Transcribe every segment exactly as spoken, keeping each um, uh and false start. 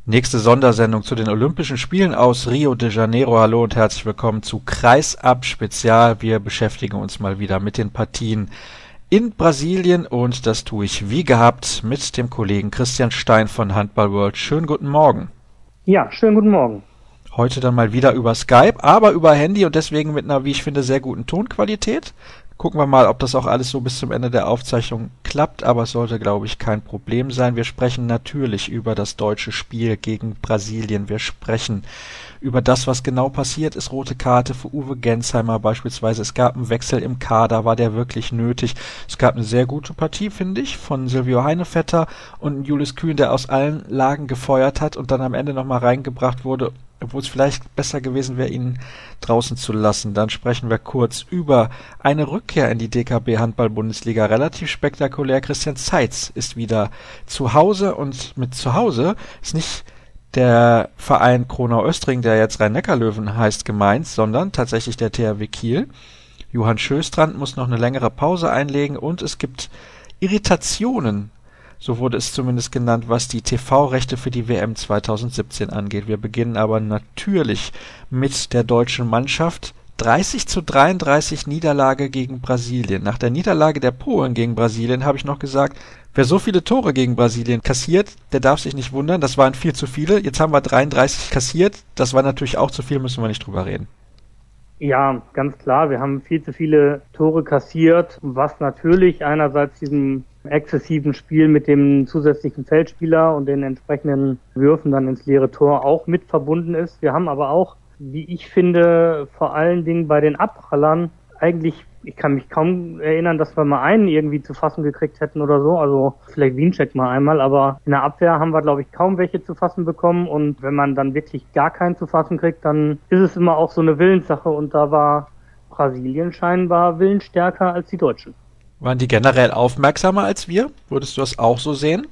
Nächste Sondersendung zu den Olympischen Spielen aus Rio de Janeiro. Hallo und herzlich willkommen zu Kreisab Spezial. Wir beschäftigen uns mal wieder mit den Partien in Brasilien und das tue ich wie gehabt mit dem Kollegen Christian Stein von Handball World. Schönen guten Morgen. Ja, schönen guten Morgen. Heute dann mal wieder über Skype, aber über Handy und deswegen mit einer, wie ich finde, sehr guten Tonqualität. Gucken wir mal, ob das auch alles so bis zum Ende der Aufzeichnung klappt, aber es sollte, glaube ich, kein Problem sein. Wir sprechen natürlich über das deutsche Spiel gegen Brasilien. Wir sprechen über das, was genau passiert ist. Rote Karte für Uwe Gensheimer beispielsweise. Es gab einen Wechsel im Kader, war der wirklich nötig? Es gab eine sehr gute Partie, finde ich, von Silvio Heinevetter und Julius Kühn, der aus allen Lagen gefeuert hat und dann am Ende nochmal reingebracht wurde, obwohl es vielleicht besser gewesen wäre, ihn draußen zu lassen. Dann sprechen wir kurz über eine Rückkehr in die D K B-Handball-Bundesliga. Relativ spektakulär. Christian Zeitz ist wieder zu Hause und mit zu Hause ist nicht der Verein Kronau-Östring, der jetzt Rhein-Neckar-Löwen heißt, gemeint, sondern tatsächlich der T H W Kiel. Johann Sjöstrand muss noch eine längere Pause einlegen und es gibt Irritationen, so wurde es zumindest genannt, was die T V-Rechte für die W M zweitausendsiebzehn angeht. Wir beginnen aber natürlich mit der deutschen Mannschaft. dreißig zu dreiunddreißig Niederlage gegen Brasilien. Nach der Niederlage der Polen gegen Brasilien habe ich noch gesagt, wer so viele Tore gegen Brasilien kassiert, der darf sich nicht wundern. Das waren viel zu viele. Jetzt haben wir dreiunddreißig kassiert. Das war natürlich auch zu viel, müssen wir nicht drüber reden. Ja, ganz klar. Wir haben viel zu viele Tore kassiert, was natürlich einerseits diesem exzessiven Spiel mit dem zusätzlichen Feldspieler und den entsprechenden Würfen dann ins leere Tor auch mit verbunden ist. Wir haben aber auch, wie ich finde, vor allen Dingen bei den Abprallern eigentlich, ich kann mich kaum erinnern, dass wir mal einen irgendwie zu fassen gekriegt hätten oder so, also vielleicht Wiencheck mal einmal, aber in der Abwehr haben wir, glaube ich, kaum welche zu fassen bekommen und wenn man dann wirklich gar keinen zu fassen kriegt, dann ist es immer auch so eine Willenssache und da war Brasilien scheinbar willensstärker als die Deutschen. Waren die generell aufmerksamer als wir? Würdest du das auch so sehen?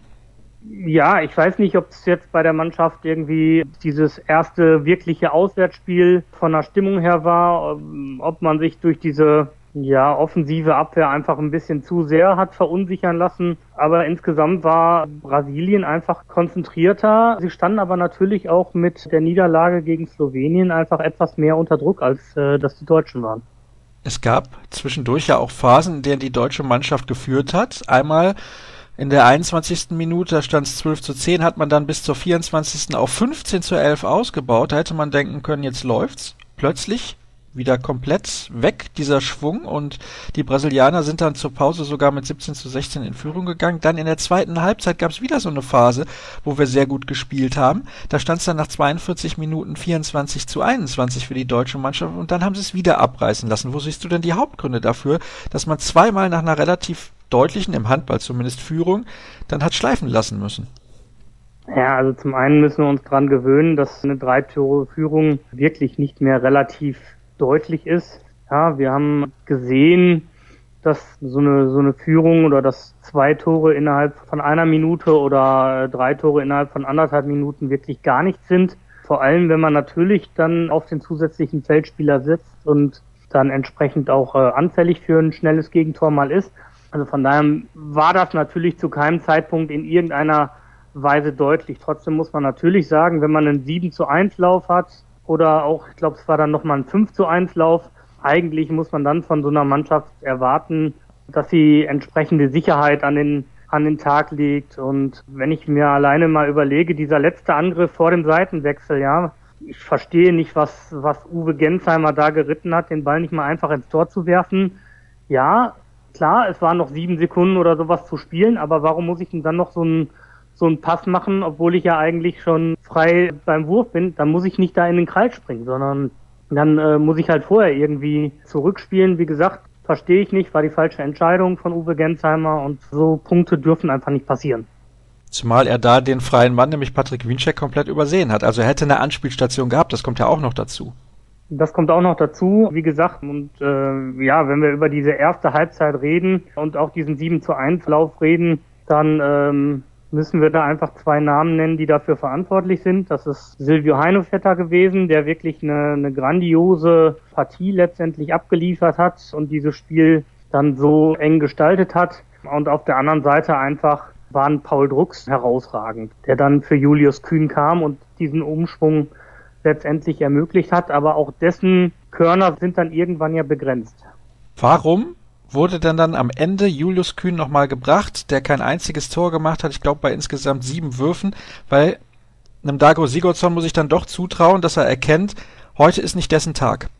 Ja, ich weiß nicht, ob es jetzt bei der Mannschaft irgendwie dieses erste wirkliche Auswärtsspiel von der Stimmung her war, ob man sich durch diese ja offensive Abwehr einfach ein bisschen zu sehr hat verunsichern lassen. Aber insgesamt war Brasilien einfach konzentrierter. Sie standen aber natürlich auch mit der Niederlage gegen Slowenien einfach etwas mehr unter Druck, als äh, das die Deutschen waren. Es gab zwischendurch ja auch Phasen, in denen die deutsche Mannschaft geführt hat. Einmal in der einundzwanzigsten Minute, da stand es zwölf zu zehn, hat man dann bis zur vierundzwanzigsten auf fünfzehn zu elf ausgebaut. Da hätte man denken können, jetzt läuft's. Plötzlich wieder komplett weg, dieser Schwung, und die Brasilianer sind dann zur Pause sogar mit siebzehn zu sechzehn in Führung gegangen. Dann in der zweiten Halbzeit gab es wieder so eine Phase, wo wir sehr gut gespielt haben. Da stand es dann nach zweiundvierzig Minuten vierundzwanzig zu einundzwanzig für die deutsche Mannschaft und dann haben sie es wieder abreißen lassen. Wo siehst du denn die Hauptgründe dafür, dass man zweimal nach einer relativ deutlichen, im Handball zumindest, Führung dann hat schleifen lassen müssen? Ja, also zum einen müssen wir uns dran gewöhnen, dass eine Drei-Tore-Führung wirklich nicht mehr relativ deutlich ist. Ja, wir haben gesehen, dass so eine so eine Führung oder dass zwei Tore innerhalb von einer Minute oder drei Tore innerhalb von anderthalb Minuten wirklich gar nichts sind. Vor allem, wenn man natürlich dann auf den zusätzlichen Feldspieler sitzt und dann entsprechend auch äh, anfällig für ein schnelles Gegentor mal ist. Also von daher war das natürlich zu keinem Zeitpunkt in irgendeiner Weise deutlich. Trotzdem muss man natürlich sagen, wenn man einen sieben zu eins Lauf hat, oder auch, ich glaube, es war dann nochmal ein fünf zu eins Lauf. Eigentlich muss man dann von so einer Mannschaft erwarten, dass sie entsprechende Sicherheit an den an den Tag legt. Und wenn ich mir alleine mal überlege, dieser letzte Angriff vor dem Seitenwechsel, ja, ich verstehe nicht, was was Uwe Gensheimer da geritten hat, den Ball nicht mal einfach ins Tor zu werfen. Ja, klar, es waren noch sieben Sekunden oder sowas zu spielen, aber warum muss ich denn dann noch so ein so einen Pass machen, obwohl ich ja eigentlich schon frei beim Wurf bin, dann muss ich nicht da in den Kreis springen, sondern dann äh, muss ich halt vorher irgendwie zurückspielen. Wie gesagt, verstehe ich nicht, war die falsche Entscheidung von Uwe Gensheimer und so Punkte dürfen einfach nicht passieren. Zumal er da den freien Mann, nämlich Patrick Wiencheck, komplett übersehen hat. Also er hätte eine Anspielstation gehabt, das kommt ja auch noch dazu. Das kommt auch noch dazu, wie gesagt, und äh, ja, wenn wir über diese erste Halbzeit reden und auch diesen sieben zu eins Lauf reden, dann ähm, müssen wir da einfach zwei Namen nennen, die dafür verantwortlich sind. Das ist Silvio Heinevetter gewesen, der wirklich eine, eine grandiose Partie letztendlich abgeliefert hat und dieses Spiel dann so eng gestaltet hat. Und auf der anderen Seite einfach waren Paul Drucks herausragend, der dann für Julius Kühn kam und diesen Umschwung letztendlich ermöglicht hat, aber auch dessen Körner sind dann irgendwann ja begrenzt. Warum wurde denn dann am Ende Julius Kühn nochmal gebracht, der kein einziges Tor gemacht hat, ich glaube bei insgesamt sieben Würfen, weil einem Dago Sigurdsson muss ich dann doch zutrauen, dass er erkennt, heute ist nicht dessen Tag.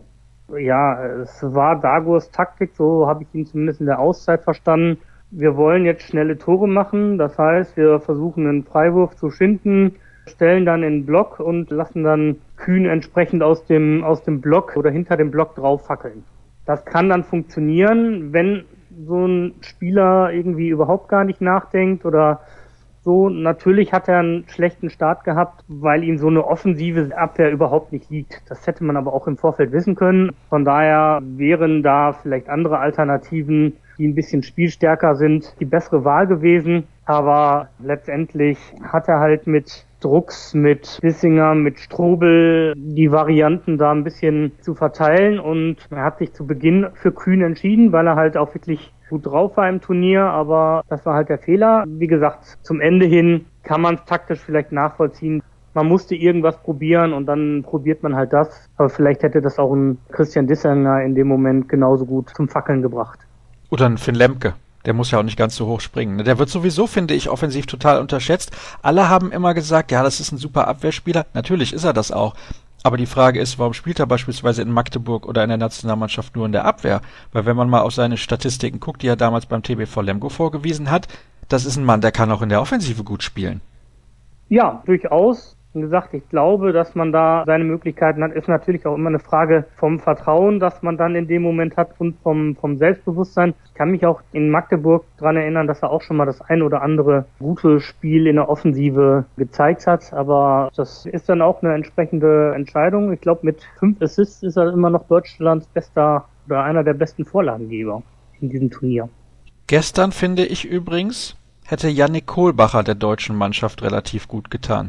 Ja, es war Dagors Taktik, so habe ich ihn zumindest in der Auszeit verstanden. Wir wollen jetzt schnelle Tore machen, das heißt, wir versuchen einen Freiwurf zu schinden, stellen dann in den Block und lassen dann Kühn entsprechend aus dem aus dem Block oder hinter dem Block drauf fackeln. Das kann dann funktionieren, wenn so ein Spieler irgendwie überhaupt gar nicht nachdenkt oder so. Natürlich hat er einen schlechten Start gehabt, weil ihm so eine offensive Abwehr überhaupt nicht liegt. Das hätte man aber auch im Vorfeld wissen können. Von daher wären da vielleicht andere Alternativen, die ein bisschen spielstärker sind, die bessere Wahl gewesen. Aber letztendlich hat er halt mit Drucks, mit Bissinger, mit Strobel die Varianten da ein bisschen zu verteilen und er hat sich zu Beginn für Kühn entschieden, weil er halt auch wirklich gut drauf war im Turnier, aber das war halt der Fehler. Wie gesagt, zum Ende hin kann man es taktisch vielleicht nachvollziehen. Man musste irgendwas probieren und dann probiert man halt das. Aber vielleicht hätte das auch ein Christian Bissinger in dem Moment genauso gut zum Fackeln gebracht. Oder ein Finn Lemke. Der muss ja auch nicht ganz so hoch springen. Der wird sowieso, finde ich, offensiv total unterschätzt. Alle haben immer gesagt, ja, das ist ein super Abwehrspieler. Natürlich ist er das auch. Aber die Frage ist, warum spielt er beispielsweise in Magdeburg oder in der Nationalmannschaft nur in der Abwehr? Weil wenn man mal auf seine Statistiken guckt, die er damals beim T B V Lemgo vorgewiesen hat, das ist ein Mann, der kann auch in der Offensive gut spielen. Ja, durchaus. Wie gesagt, ich glaube, dass man da seine Möglichkeiten hat, ist natürlich auch immer eine Frage vom Vertrauen, das man dann in dem Moment hat und vom, vom Selbstbewusstsein. Ich kann mich auch in Magdeburg dran erinnern, dass er auch schon mal das ein oder andere gute Spiel in der Offensive gezeigt hat, aber das ist dann auch eine entsprechende Entscheidung. Ich glaube, mit fünf Assists ist er immer noch Deutschlands bester oder einer der besten Vorlagengeber in diesem Turnier. Gestern, finde ich übrigens, hätte Yannick Kohlbacher der deutschen Mannschaft relativ gut getan.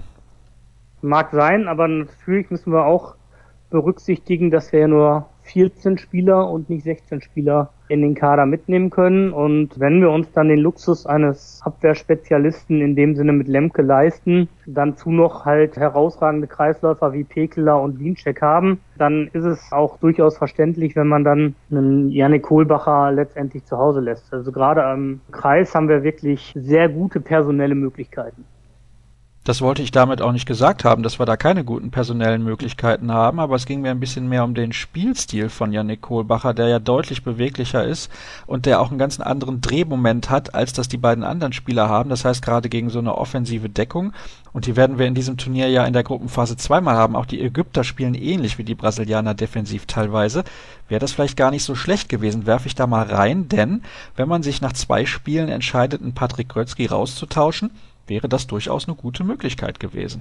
Mag sein, aber natürlich müssen wir auch berücksichtigen, dass wir ja nur vierzehn Spieler und nicht sechzehn Spieler in den Kader mitnehmen können. Und wenn wir uns dann den Luxus eines Abwehrspezialisten in dem Sinne mit Lemke leisten, dann zu noch halt herausragende Kreisläufer wie Pekeler und Wiencheck haben, dann ist es auch durchaus verständlich, wenn man dann einen Yannick Kohlbacher letztendlich zu Hause lässt. Also gerade am Kreis haben wir wirklich sehr gute personelle Möglichkeiten. Das wollte ich damit auch nicht gesagt haben, dass wir da keine guten personellen Möglichkeiten haben, aber es ging mir ein bisschen mehr um den Spielstil von Yannick Kohlbacher, der ja deutlich beweglicher ist und der auch einen ganz anderen Drehmoment hat, als das die beiden anderen Spieler haben. Das heißt, gerade gegen so eine offensive Deckung, und die werden wir in diesem Turnier ja in der Gruppenphase zweimal haben, auch die Ägypter spielen ähnlich wie die Brasilianer defensiv teilweise, wäre das vielleicht gar nicht so schlecht gewesen, werfe ich da mal rein, denn wenn man sich nach zwei Spielen entscheidet, einen Patrick Grötzky rauszutauschen, wäre das durchaus eine gute Möglichkeit gewesen.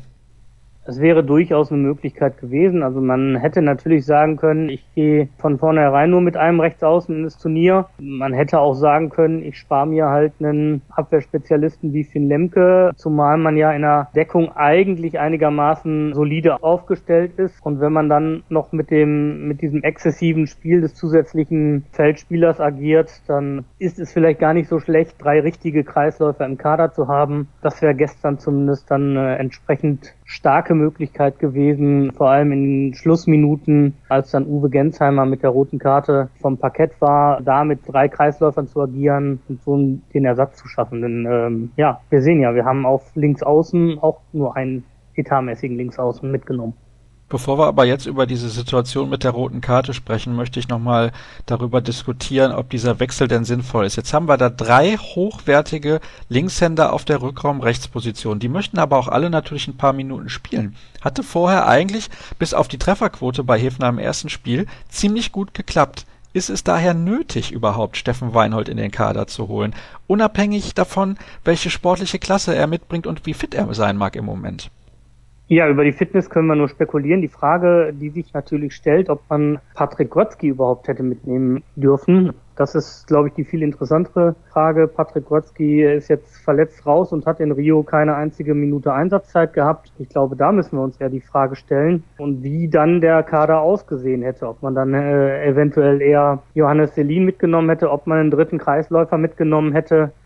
Es wäre durchaus eine Möglichkeit gewesen. Also man hätte natürlich sagen können, ich gehe von vornherein nur mit einem Rechtsaußen in das Turnier. Man hätte auch sagen können, ich spare mir halt einen Abwehrspezialisten wie Finn Lemke, zumal man ja in der Deckung eigentlich einigermaßen solide aufgestellt ist. Und wenn man dann noch mit dem mit diesem exzessiven Spiel des zusätzlichen Feldspielers agiert, dann ist es vielleicht gar nicht so schlecht, drei richtige Kreisläufer im Kader zu haben. Das wäre gestern zumindest dann äh, entsprechend starke Möglichkeit gewesen, vor allem in den Schlussminuten, als dann Uwe Gensheimer mit der roten Karte vom Parkett war, da mit drei Kreisläufern zu agieren und so den Ersatz zu schaffen. Denn ähm, ja, wir sehen ja, wir haben auf Linksaußen auch nur einen etatmäßigen Linksaußen mitgenommen. Bevor wir aber jetzt über diese Situation mit der roten Karte sprechen, möchte ich nochmal darüber diskutieren, ob dieser Wechsel denn sinnvoll ist. Jetzt haben wir da drei hochwertige Linkshänder auf der Rückraum-Rechtsposition. Die möchten aber auch alle natürlich ein paar Minuten spielen. Hatte vorher eigentlich, bis auf die Trefferquote bei Hefner im ersten Spiel, ziemlich gut geklappt. Ist es daher nötig, überhaupt Steffen Weinhold in den Kader zu holen? Unabhängig davon, welche sportliche Klasse er mitbringt und wie fit er sein mag im Moment. Ja, über die Fitness können wir nur spekulieren. Die Frage, die sich natürlich stellt, ob man Patrick Grötzky überhaupt hätte mitnehmen dürfen, das ist, glaube ich, die viel interessantere Frage. Patrick Grötzky ist jetzt verletzt raus und hat in Rio keine einzige Minute Einsatzzeit gehabt. Ich glaube, da müssen wir uns eher die Frage stellen und wie dann der Kader ausgesehen hätte. Ob man dann äh, eventuell eher Johannes Selin mitgenommen hätte, ob man einen dritten Kreisläufer mitgenommen hätte.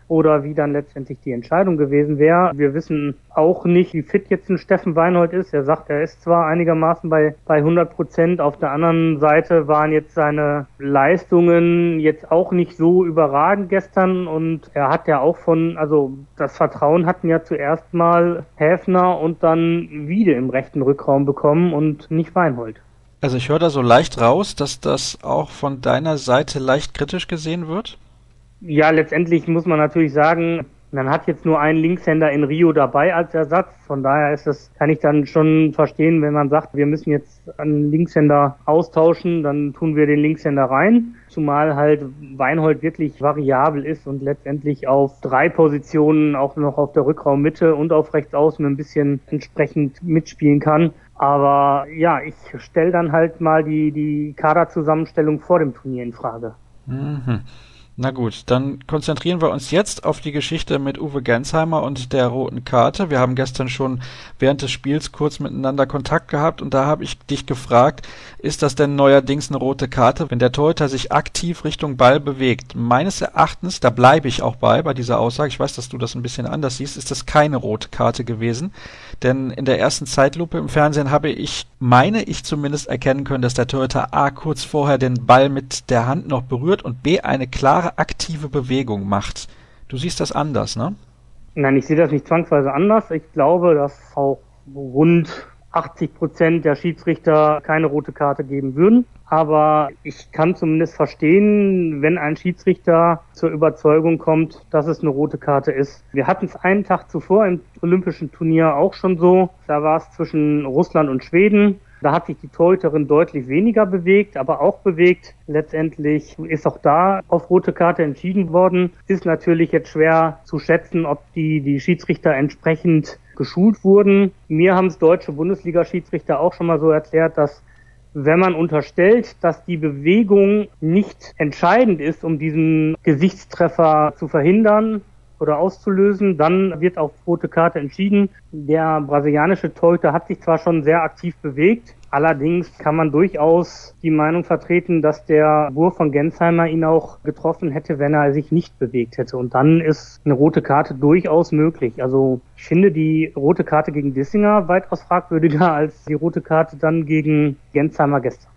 oder wie dann letztendlich die Entscheidung gewesen wäre. Wir wissen auch nicht, wie fit jetzt ein Steffen Weinhold ist. Er sagt, er ist zwar einigermaßen bei, bei hundert Prozent. Auf der anderen Seite waren jetzt seine Leistungen jetzt auch nicht so überragend gestern und er hat ja auch von, also das Vertrauen hatten ja zuerst mal Häfner und dann Wiede im rechten Rückraum bekommen und nicht Weinhold. Also ich höre da so leicht raus, dass das auch von deiner Seite leicht kritisch gesehen wird? Ja, letztendlich muss man natürlich sagen, man hat jetzt nur einen Linkshänder in Rio dabei als Ersatz. Von daher ist das, kann ich dann schon verstehen, wenn man sagt, wir müssen jetzt einen Linkshänder austauschen, dann tun wir den Linkshänder rein. Zumal halt Weinhold wirklich variabel ist und letztendlich auf drei Positionen, auch noch auf der Rückraummitte und auf rechts außen ein bisschen entsprechend mitspielen kann. Aber ja, ich stelle dann halt mal die, die Kaderzusammenstellung vor dem Turnier in Frage. Mhm. Na gut, dann konzentrieren wir uns jetzt auf die Geschichte mit Uwe Gensheimer und der roten Karte. Wir haben gestern schon während des Spiels kurz miteinander Kontakt gehabt und da habe ich dich gefragt, ist das denn neuerdings eine rote Karte, wenn der Torhüter sich aktiv Richtung Ball bewegt? Meines Erachtens, da bleibe ich auch bei, bei dieser Aussage, ich weiß, dass du das ein bisschen anders siehst, ist das keine rote Karte gewesen. Denn in der ersten Zeitlupe im Fernsehen habe ich, meine ich zumindest, erkennen können, dass der Torhüter A kurz vorher den Ball mit der Hand noch berührt und B eine klare aktive Bewegung macht. Du siehst das anders, ne? Nein, ich sehe das nicht zwangsweise anders. Ich glaube, dass auch rund achtzig Prozent der Schiedsrichter keine rote Karte geben würden. Aber ich kann zumindest verstehen, wenn ein Schiedsrichter zur Überzeugung kommt, dass es eine rote Karte ist. Wir hatten es einen Tag zuvor im Olympischen Turnier auch schon so. Da war es zwischen Russland und Schweden. Da hat sich die Torhüterin deutlich weniger bewegt, aber auch bewegt. Letztendlich ist auch da auf rote Karte entschieden worden. Ist natürlich jetzt schwer zu schätzen, ob die, die Schiedsrichter entsprechend geschult wurden. Mir haben es deutsche Bundesliga-Schiedsrichter auch schon mal so erklärt, dass wenn man unterstellt, dass die Bewegung nicht entscheidend ist, um diesen Gesichtstreffer zu verhindern oder auszulösen, dann wird auf rote Karte entschieden. Der brasilianische Torhüter hat sich zwar schon sehr aktiv bewegt, allerdings kann man durchaus die Meinung vertreten, dass der Wurf von Gensheimer ihn auch getroffen hätte, wenn er sich nicht bewegt hätte. Und dann ist eine rote Karte durchaus möglich. Also ich finde die rote Karte gegen Dissinger weitaus fragwürdiger als die rote Karte dann gegen Gensheimer gestern.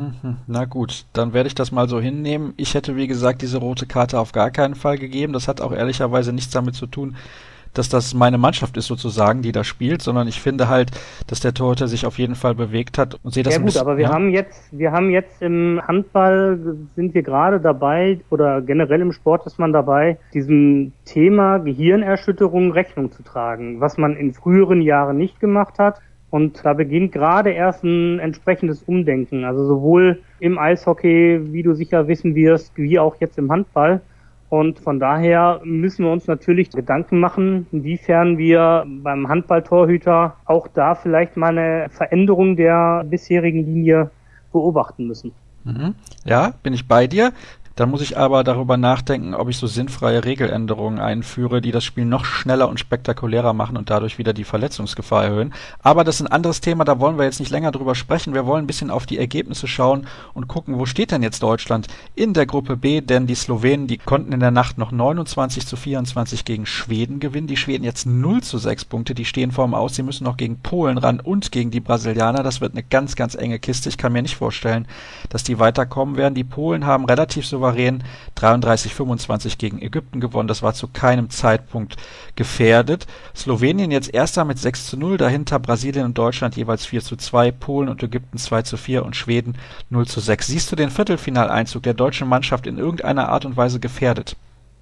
Na gut, dann werde ich das mal so hinnehmen. Ich hätte, wie gesagt, diese rote Karte auf gar keinen Fall gegeben. Das hat auch ehrlicherweise nichts damit zu tun, dass das meine Mannschaft ist sozusagen, die da spielt, sondern ich finde halt, dass der Torhüter sich auf jeden Fall bewegt hat und sehe das ja, ein gut, bisschen, aber wir ja? haben jetzt, wir haben jetzt im Handball sind wir gerade dabei oder generell im Sport ist man dabei, diesem Thema Gehirnerschütterung Rechnung zu tragen, was man in früheren Jahren nicht gemacht hat. Und da beginnt gerade erst ein entsprechendes Umdenken, also sowohl im Eishockey, wie du sicher wissen wirst, wie auch jetzt im Handball. Und von daher müssen wir uns natürlich Gedanken machen, inwiefern wir beim Handballtorhüter auch da vielleicht mal eine Veränderung der bisherigen Linie beobachten müssen. Mhm. Ja, bin ich bei dir. Dann muss ich aber darüber nachdenken, ob ich so sinnfreie Regeländerungen einführe, die das Spiel noch schneller und spektakulärer machen und dadurch wieder die Verletzungsgefahr erhöhen. Aber das ist ein anderes Thema, da wollen wir jetzt nicht länger drüber sprechen. Wir wollen ein bisschen auf die Ergebnisse schauen und gucken, wo steht denn jetzt Deutschland in der Gruppe B, denn die Slowenen, die konnten in der Nacht noch neunundzwanzig zu vierundzwanzig gegen Schweden gewinnen. Die Schweden jetzt null zu sechs Punkte, die stehen vorm Aus, sie müssen noch gegen Polen ran und gegen die Brasilianer. Das wird eine ganz, ganz enge Kiste. Ich kann mir nicht vorstellen, dass die weiterkommen werden. Die Polen haben relativ souverän dreiunddreißig fünfundzwanzig gegen Ägypten gewonnen. Das war zu keinem Zeitpunkt gefährdet. Slowenien jetzt erster mit sechs zu null, dahinter Brasilien und Deutschland jeweils vier zu zwei, Polen und Ägypten zwei zu vier und Schweden null zu sechs. Siehst du den Viertelfinaleinzug der deutschen Mannschaft in irgendeiner Art und Weise gefährdet?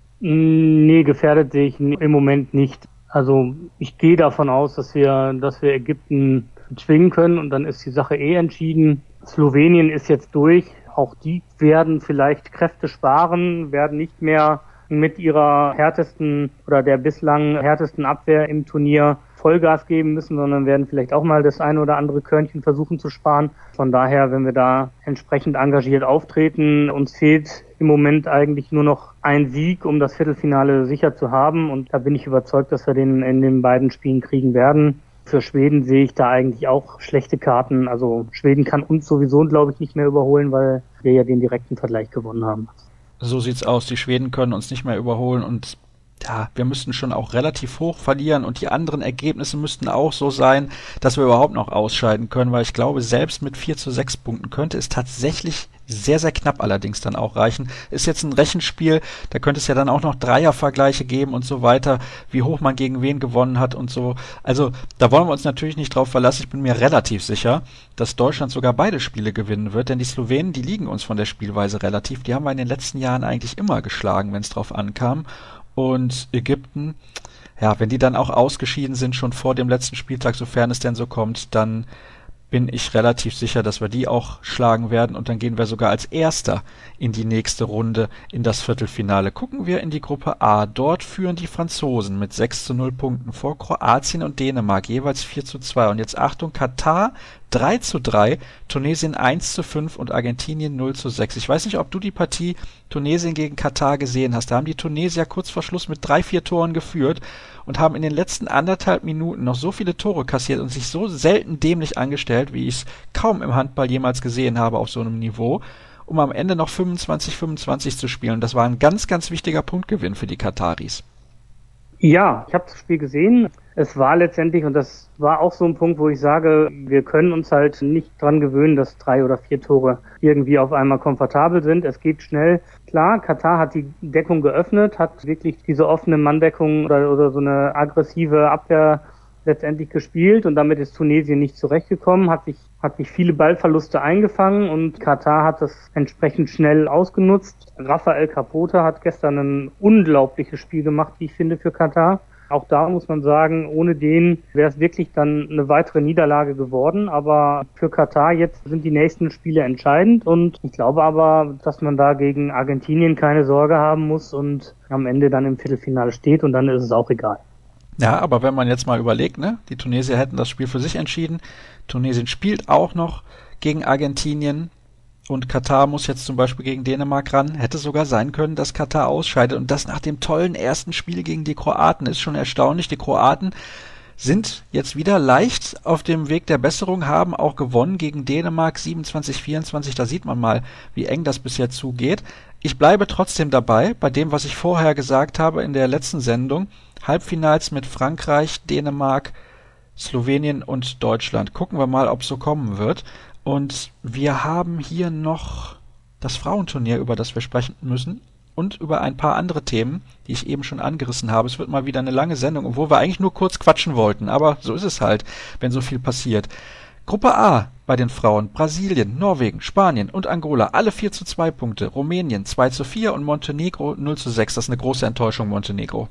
Nee, gefährdet sehe ich im Moment nicht. Also ich gehe davon aus, dass wir, dass wir Ägypten zwingen können und dann ist die Sache eh entschieden. Slowenien ist jetzt durch. Auch die werden vielleicht Kräfte sparen, werden nicht mehr mit ihrer härtesten oder der bislang härtesten Abwehr im Turnier Vollgas geben müssen, sondern werden vielleicht auch mal das eine oder andere Körnchen versuchen zu sparen. Von daher, wenn wir da entsprechend engagiert auftreten, uns fehlt im Moment eigentlich nur noch ein Sieg, um das Viertelfinale sicher zu haben. Und da bin ich überzeugt, dass wir den in den beiden Spielen kriegen werden. Für Schweden sehe ich da eigentlich auch schlechte Karten. Also Schweden kann uns sowieso, glaube ich, nicht mehr überholen, weil wir ja den direkten Vergleich gewonnen haben. So sieht's aus. Die Schweden können uns nicht mehr überholen und ja, wir müssten schon auch relativ hoch verlieren und die anderen Ergebnisse müssten auch so sein, dass wir überhaupt noch ausscheiden können, weil ich glaube, selbst mit vier zu sechs Punkten könnte es tatsächlich sehr, sehr knapp allerdings dann auch reichen. Ist jetzt ein Rechenspiel, da könnte es ja dann auch noch Dreiervergleiche geben und so weiter, wie hoch man gegen wen gewonnen hat und so. Also da wollen wir uns natürlich nicht drauf verlassen. Ich bin mir relativ sicher, dass Deutschland sogar beide Spiele gewinnen wird, denn die Slowenen, die liegen uns von der Spielweise relativ. Die haben wir in den letzten Jahren eigentlich immer geschlagen, wenn es drauf ankam. Und Ägypten, ja, wenn die dann auch ausgeschieden sind, schon vor dem letzten Spieltag, sofern es denn so kommt, dann bin ich relativ sicher, dass wir die auch schlagen werden und dann gehen wir sogar als Erster in die nächste Runde, in das Viertelfinale. Gucken wir in die Gruppe A. Dort führen die Franzosen mit sechs zu null Punkten vor Kroatien und Dänemark, jeweils vier zu zwei. Und jetzt Achtung, Katar drei zu drei, Tunesien eins zu fünf und Argentinien null zu sechs. Ich weiß nicht, ob du die Partie Tunesien gegen Katar gesehen hast. Da haben die Tunesier kurz vor Schluss mit drei, vier Toren geführt und haben in den letzten anderthalb Minuten noch so viele Tore kassiert und sich so selten dämlich angestellt, wie ich es kaum im Handball jemals gesehen habe auf so einem Niveau, um am Ende noch fünfundzwanzig fünfundzwanzig zu spielen. Das war ein ganz, ganz wichtiger Punktgewinn für die Kataris. Ja, ich habe das Spiel gesehen. Es war letztendlich, und das war auch so ein Punkt, wo ich sage, wir können uns halt nicht dran gewöhnen, dass drei oder vier Tore irgendwie auf einmal komfortabel sind. Es geht schnell. Klar, Katar hat die Deckung geöffnet, hat wirklich diese offene Manndeckung oder, oder so eine aggressive Abwehr letztendlich gespielt und damit ist Tunesien nicht zurechtgekommen, hat sich, hat sich viele Ballverluste eingefangen und Katar hat das entsprechend schnell ausgenutzt. Rafael Capote hat gestern ein unglaubliches Spiel gemacht, wie ich finde, für Katar. Auch da muss man sagen, ohne den wäre es wirklich dann eine weitere Niederlage geworden. Aber für Katar jetzt sind die nächsten Spiele entscheidend. Und ich glaube aber, dass man da gegen Argentinien keine Sorge haben muss und am Ende dann im Viertelfinale steht und dann ist es auch egal. Ja, aber wenn man jetzt mal überlegt, ne, die Tunesier hätten das Spiel für sich entschieden. Tunesien spielt auch noch gegen Argentinien. Und Katar muss jetzt zum Beispiel gegen Dänemark ran. Hätte sogar sein können, dass Katar ausscheidet. Und das nach dem tollen ersten Spiel gegen die Kroaten ist schon erstaunlich. Die Kroaten sind jetzt wieder leicht auf dem Weg der Besserung, haben auch gewonnen gegen Dänemark siebenundzwanzig vierundzwanzig. Da sieht man mal, wie eng das bisher zugeht. Ich bleibe trotzdem dabei, bei dem, was ich vorher gesagt habe in der letzten Sendung. Halbfinals mit Frankreich, Dänemark, Slowenien und Deutschland. Gucken wir mal, ob es so kommen wird. Und wir haben hier noch das Frauenturnier, über das wir sprechen müssen und über ein paar andere Themen, die ich eben schon angerissen habe. Es wird mal wieder eine lange Sendung, obwohl wir eigentlich nur kurz quatschen wollten, aber so ist es halt, wenn so viel passiert. Gruppe A bei den Frauen: Brasilien, Norwegen, Spanien und Angola, alle vier zu zwei Punkte. Rumänien zwei zu vier und Montenegro null zu sechs. Das ist eine große Enttäuschung, Montenegro.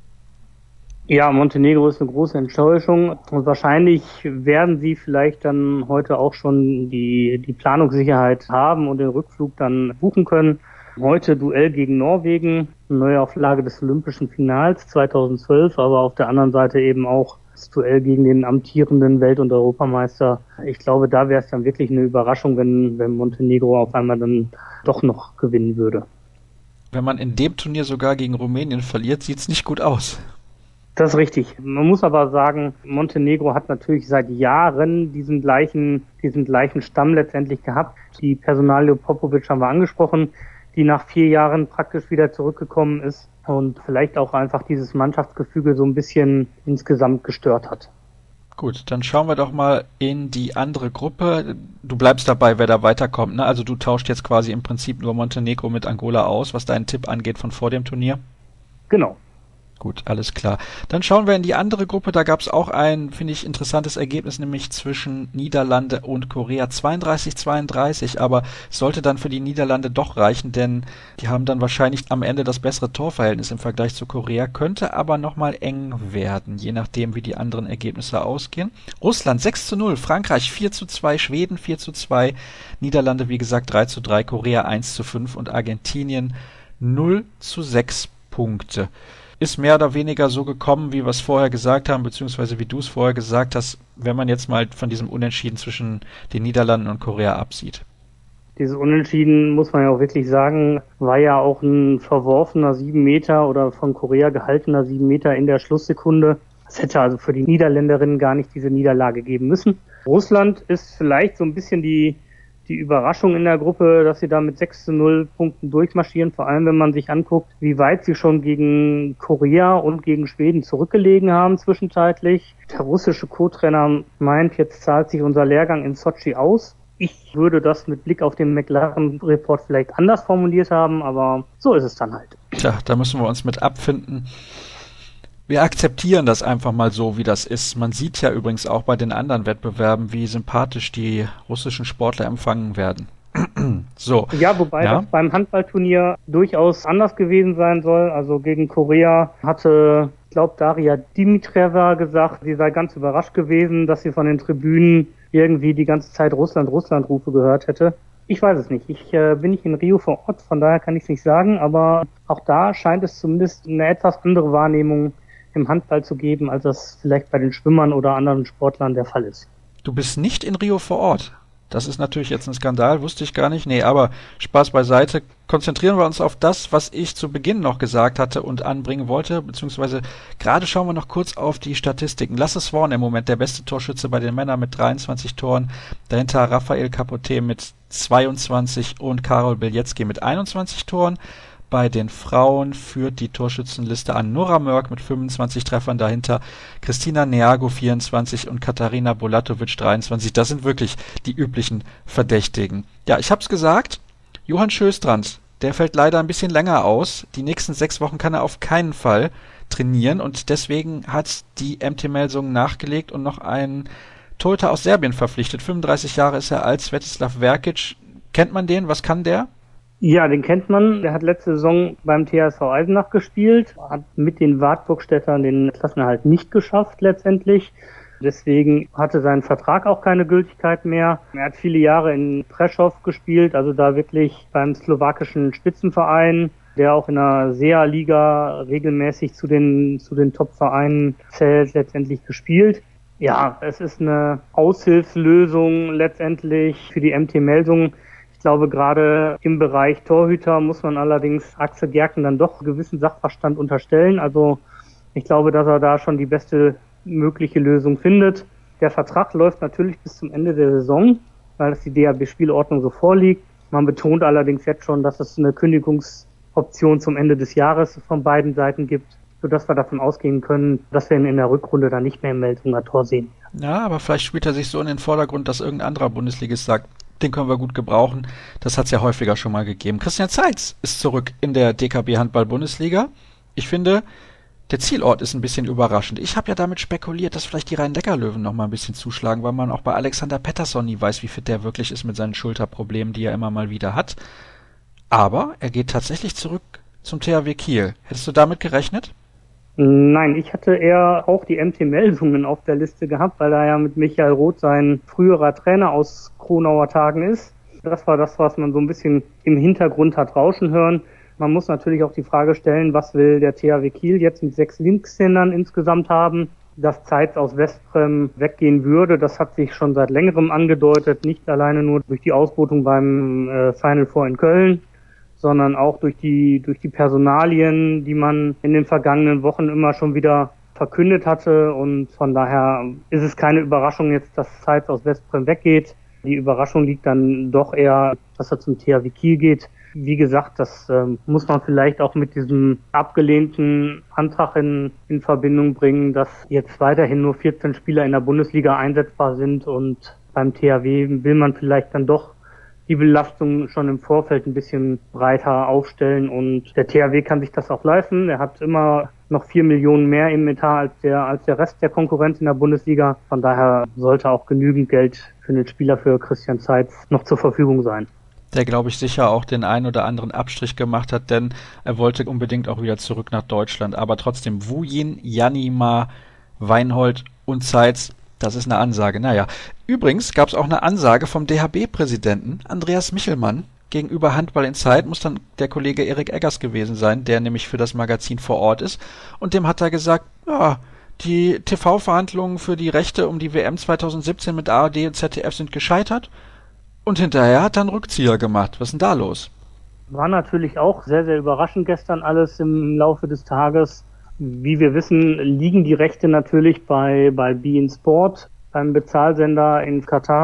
Ja, Montenegro ist eine große Enttäuschung und wahrscheinlich werden sie vielleicht dann heute auch schon die, die Planungssicherheit haben und den Rückflug dann buchen können. Heute Duell gegen Norwegen, eine Neuauflage des Olympischen Finals zweitausendzwölf, aber auf der anderen Seite eben auch das Duell gegen den amtierenden Welt- und Europameister. Ich glaube, da wäre es dann wirklich eine Überraschung, wenn, wenn Montenegro auf einmal dann doch noch gewinnen würde. Wenn man in dem Turnier sogar gegen Rumänien verliert, sieht's nicht gut aus. Das ist richtig. Man muss aber sagen, Montenegro hat natürlich seit Jahren diesen gleichen, diesen gleichen Stamm letztendlich gehabt. Die Personalie Popovic haben wir angesprochen, die nach vier Jahren praktisch wieder zurückgekommen ist und vielleicht auch einfach dieses Mannschaftsgefüge so ein bisschen insgesamt gestört hat. Gut, dann schauen wir doch mal in die andere Gruppe. Du bleibst dabei, wer da weiterkommt, ne? Also du tauscht jetzt quasi im Prinzip nur Montenegro mit Angola aus, was deinen Tipp angeht von vor dem Turnier? Genau. Gut, alles klar. Dann schauen wir in die andere Gruppe. Da gab es auch ein, finde ich, interessantes Ergebnis, nämlich zwischen Niederlande und Korea. zweiunddreißig zweiunddreißig, aber sollte dann für die Niederlande doch reichen, denn die haben dann wahrscheinlich am Ende das bessere Torverhältnis im Vergleich zu Korea, könnte aber nochmal eng werden, je nachdem, wie die anderen Ergebnisse ausgehen. Russland sechs zu null, Frankreich vier zu zwei, Schweden vier zu zwei, Niederlande, wie gesagt, drei zu drei, Korea eins zu fünf und Argentinien null zu sechs Punkte. Ist mehr oder weniger so gekommen, wie wir es vorher gesagt haben, beziehungsweise wie du es vorher gesagt hast, wenn man jetzt mal von diesem Unentschieden zwischen den Niederlanden und Korea absieht. Dieses Unentschieden, muss man ja auch wirklich sagen, war ja auch ein verworfener sieben Meter oder von Korea gehaltener sieben Meter in der Schlusssekunde. Es hätte also für die Niederländerinnen gar nicht diese Niederlage geben müssen. Russland ist vielleicht so ein bisschen die die Überraschung in der Gruppe, dass sie da mit sechs zu null Punkten durchmarschieren, vor allem wenn man sich anguckt, wie weit sie schon gegen Korea und gegen Schweden zurückgelegen haben zwischenzeitlich. Der russische Co-Trainer meint, jetzt zahlt sich unser Lehrgang in Sochi aus. Ich würde das mit Blick auf den McLaren-Report vielleicht anders formuliert haben, aber so ist es dann halt. Tja, da müssen wir uns mit abfinden. Wir akzeptieren das einfach mal so, wie das ist. Man sieht ja übrigens auch bei den anderen Wettbewerben, wie sympathisch die russischen Sportler empfangen werden. So. Ja, wobei ja. das beim Handballturnier durchaus anders gewesen sein soll. Also gegen Korea hatte, ich glaube, Daria Dimitreva gesagt, sie sei ganz überrascht gewesen, dass sie von den Tribünen irgendwie die ganze Zeit Russland-Russland-Rufe gehört hätte. Ich weiß es nicht. Ich äh, bin nicht in Rio vor Ort, von daher kann ich es nicht sagen, aber auch da scheint es zumindest eine etwas andere Wahrnehmung im Handball zu geben, als das vielleicht bei den Schwimmern oder anderen Sportlern der Fall ist. Du bist nicht in Rio vor Ort. Das ist natürlich jetzt ein Skandal, wusste ich gar nicht. Nee, aber Spaß beiseite. Konzentrieren wir uns auf das, was ich zu Beginn noch gesagt hatte und anbringen wollte, beziehungsweise gerade schauen wir noch kurz auf die Statistiken. Lasse Swan im Moment der beste Torschütze bei den Männern mit dreiundzwanzig Toren, dahinter Raphael Capote mit zweiundzwanzig und Karol Bilecki mit einundzwanzig Toren. Bei den Frauen führt die Torschützenliste an Nora Mörk mit fünfundzwanzig Treffern, dahinter Christina Neago vierundzwanzig und Katharina Bulatovic dreiundzwanzig. Das sind wirklich die üblichen Verdächtigen. Ja, ich hab's gesagt, Johann Sjöstrand, der fällt leider ein bisschen länger aus. Die nächsten sechs Wochen kann er auf keinen Fall trainieren und deswegen hat die M T Melsungen nachgelegt und noch einen Torhüter aus Serbien verpflichtet. fünfunddreißig Jahre ist er alt, Svetislav Verkic. Kennt man den? Was kann der? Ja, den kennt man. Der hat letzte Saison beim T H S V Eisenach gespielt, hat mit den Wartburgstädtern den Klassenerhalt nicht geschafft letztendlich. Deswegen hatte sein Vertrag auch keine Gültigkeit mehr. Er hat viele Jahre in Prešov gespielt, also da wirklich beim slowakischen Spitzenverein, der auch in der S E A-Liga regelmäßig zu den zu den Top-Vereinen zählt, letztendlich gespielt. Ja, es ist eine Aushilfslösung letztendlich für die M T Melsungen. Ich glaube, gerade im Bereich Torhüter muss man allerdings Axel Gerken dann doch einen gewissen Sachverstand unterstellen. Also ich glaube, dass er da schon die beste mögliche Lösung findet. Der Vertrag läuft natürlich bis zum Ende der Saison, weil es die D H B-Spielordnung so vorliegt. Man betont allerdings jetzt schon, dass es eine Kündigungsoption zum Ende des Jahres von beiden Seiten gibt, sodass wir davon ausgehen können, dass wir ihn in der Rückrunde dann nicht mehr im Melsunger Tor sehen. Ja, aber vielleicht spielt er sich so in den Vordergrund, dass irgendein anderer Bundesligist sagt, den können wir gut gebrauchen. Das hat es ja häufiger schon mal gegeben. Christian Zeitz ist zurück in der D K B Handball-Bundesliga. Ich finde, der Zielort ist ein bisschen überraschend. Ich habe ja damit spekuliert, dass vielleicht die Rhein-Neckar-Löwen noch mal ein bisschen zuschlagen, weil man auch bei Alexander Pettersson nie weiß, wie fit der wirklich ist mit seinen Schulterproblemen, die er immer mal wieder hat. Aber er geht tatsächlich zurück zum T H W Kiel. Hättest du damit gerechnet? Nein, ich hatte eher auch die M T Melsungen auf der Liste gehabt, weil er ja mit Michael Roth sein früherer Trainer aus Kronauer Tagen ist. Das war das, was man so ein bisschen im Hintergrund hat rauschen hören. Man muss natürlich auch die Frage stellen, was will der T H W Kiel jetzt mit sechs Linkshändern insgesamt haben? Dass Zeitz aus Westbrem weggehen würde, das hat sich schon seit längerem angedeutet, nicht alleine nur durch die Ausbotung beim äh, Final Four in Köln, sondern auch durch die durch die Personalien, die man in den vergangenen Wochen immer schon wieder verkündet hatte. Und von daher ist es keine Überraschung jetzt, dass Zeitz aus Westbrem weggeht. Die Überraschung liegt dann doch eher, dass er zum T H W Kiel geht. Wie gesagt, das äh, muss man vielleicht auch mit diesem abgelehnten Antrag in, in Verbindung bringen, dass jetzt weiterhin nur vierzehn Spieler in der Bundesliga einsetzbar sind und beim T H W will man vielleicht dann doch die Belastung schon im Vorfeld ein bisschen breiter aufstellen und der T H W kann sich das auch leisten. Er hat immer noch vier Millionen mehr im Etat als der, als der Rest der Konkurrenz in der Bundesliga. Von daher sollte auch genügend Geld für den Spieler, für Christian Zeitz, noch zur Verfügung sein. Der, glaube ich, sicher auch den ein oder anderen Abstrich gemacht hat, denn er wollte unbedingt auch wieder zurück nach Deutschland. Aber trotzdem, Wujin, Janima, Weinhold und Zeitz, das ist eine Ansage. Naja, übrigens gab es auch eine Ansage vom D H B-Präsidenten Andreas Michelmann gegenüber Handball in Zeit, muss dann der Kollege Erik Eggers gewesen sein, der nämlich für das Magazin vor Ort ist. Und dem hat er gesagt, ja, die T V-Verhandlungen für die Rechte um die W M zwanzig siebzehn mit A R D und Z D F sind gescheitert. Und hinterher hat er einen Rückzieher gemacht. Was ist denn da los? War natürlich auch sehr, sehr überraschend gestern alles im Laufe des Tages. Wie wir wissen, liegen die Rechte natürlich bei, bei beIN Sport, beim Bezahlsender in Katar.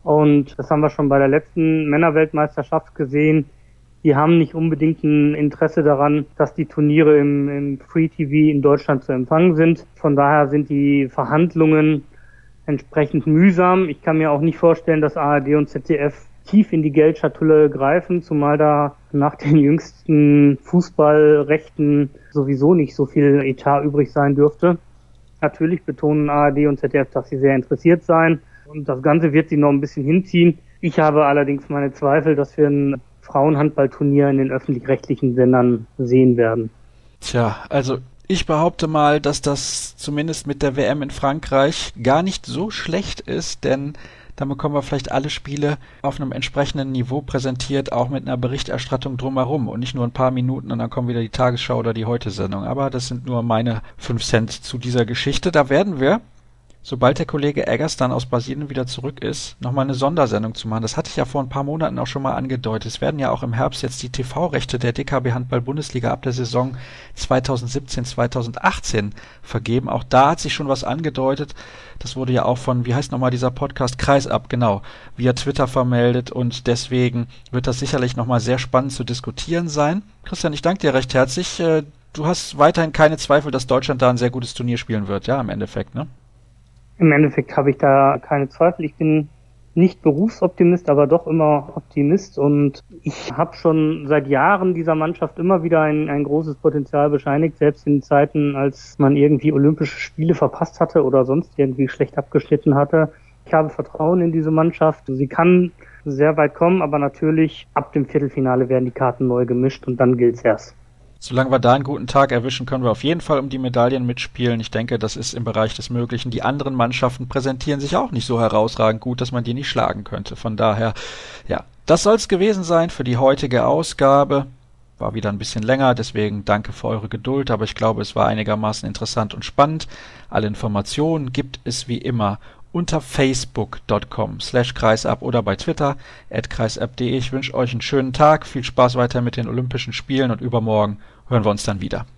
Und das haben wir schon bei der letzten Männerweltmeisterschaft gesehen. Die haben nicht unbedingt ein Interesse daran, dass die Turniere im, im Free-T V in Deutschland zu empfangen sind. Von daher sind die Verhandlungen entsprechend mühsam. Ich kann mir auch nicht vorstellen, dass A R D und Z D F tief in die Geldschatulle greifen, zumal da nach den jüngsten Fußballrechten sowieso nicht so viel Etat übrig sein dürfte. Natürlich betonen A R D und Z D F, dass sie sehr interessiert seien. Und das Ganze wird sie noch ein bisschen hinziehen. Ich habe allerdings meine Zweifel, dass wir ein Frauenhandballturnier in den öffentlich-rechtlichen Sendern sehen werden. Tja, also ich behaupte mal, dass das zumindest mit der W M in Frankreich gar nicht so schlecht ist, denn dann bekommen wir vielleicht alle Spiele auf einem entsprechenden Niveau präsentiert, auch mit einer Berichterstattung drumherum und nicht nur ein paar Minuten und dann kommt wieder die Tagesschau oder die Heute-Sendung. Aber das sind nur meine fünf Cent zu dieser Geschichte. Da werden wir, sobald der Kollege Eggers dann aus Brasilien wieder zurück ist, nochmal eine Sondersendung zu machen. Das hatte ich ja vor ein paar Monaten auch schon mal angedeutet. Es werden ja auch im Herbst jetzt die T V-Rechte der D K B Handball-Bundesliga ab der Saison zweitausendsiebzehn zweitausendachtzehn vergeben. Auch da hat sich schon was angedeutet. Das wurde ja auch von, wie heißt nochmal dieser Podcast, Kreisab, genau, via Twitter vermeldet und deswegen wird das sicherlich nochmal sehr spannend zu diskutieren sein. Christian, ich danke dir recht herzlich. Du hast weiterhin keine Zweifel, dass Deutschland da ein sehr gutes Turnier spielen wird, ja, im Endeffekt, ne? Im Endeffekt habe ich da keine Zweifel. Ich bin nicht Berufsoptimist, aber doch immer Optimist und ich habe schon seit Jahren dieser Mannschaft immer wieder ein, ein großes Potenzial bescheinigt, selbst in Zeiten, als man irgendwie Olympische Spiele verpasst hatte oder sonst irgendwie schlecht abgeschnitten hatte. Ich habe Vertrauen in diese Mannschaft. Sie kann sehr weit kommen, aber natürlich ab dem Viertelfinale werden die Karten neu gemischt und dann gilt's erst. Solange wir da einen guten Tag erwischen, können wir auf jeden Fall um die Medaillen mitspielen. Ich denke, das ist im Bereich des Möglichen. Die anderen Mannschaften präsentieren sich auch nicht so herausragend gut, dass man die nicht schlagen könnte. Von daher, ja, das soll's gewesen sein für die heutige Ausgabe. War wieder ein bisschen länger, deswegen danke für eure Geduld, aber ich glaube, es war einigermaßen interessant und spannend. Alle Informationen gibt es wie immer unter facebook.com slash kreisab oder bei Twitter at kreisab punkt de. Ich wünsche euch einen schönen Tag, viel Spaß weiter mit den Olympischen Spielen und übermorgen hören wir uns dann wieder.